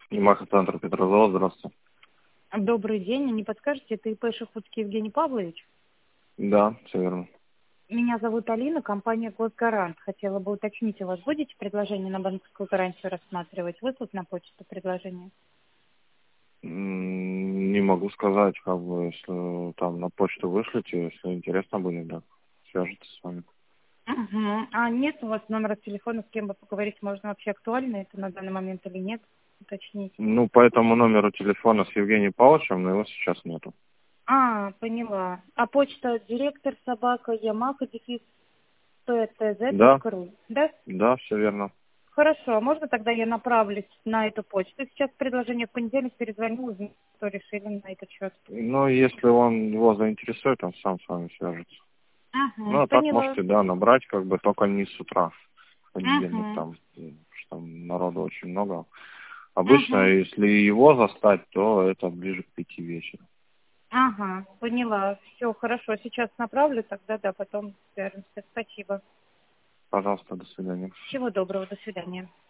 Центр Петрозавод, здравствуйте. Добрый день. Не подскажете, это ИП Шахутский Евгений Павлович? Да, все верно. Меня зовут Алина, компания «Госгарант». Хотела бы уточнить, у вас будете предложение на банковскую гарантию рассматривать? Выслать на почту предложение? Не могу сказать, как бы, если там на почту вышлите, если интересно будет, да, свяжутся с вами. Угу. А нет у вас номера телефона, с кем бы поговорить можно? Вообще актуально это на данный момент или нет? Уточнить. Ну, по этому номеру телефона с Евгением Павловичем, но его сейчас нету. Поняла. А почта директор собака Ямаха дефис Да, птз.ру, да? да, все верно. Хорошо, а можно тогда я направлюсь на эту почту? Сейчас предложение в понедельник перезвоню, узнаю, что решили на этот счет. Ну, если он его заинтересует, он сам с вами свяжется. Ну, Ага, а так поняла. можете, да, набрать, как бы, только не с утра. В понедельник Ага, там, что там народу очень много. Обычно, ага, если его застать, то это ближе к 5 вечера. ага, поняла. Все, хорошо, сейчас направлю, тогда да, потом свяжемся. Спасибо. Пожалуйста, до свидания. Всего доброго, до свидания.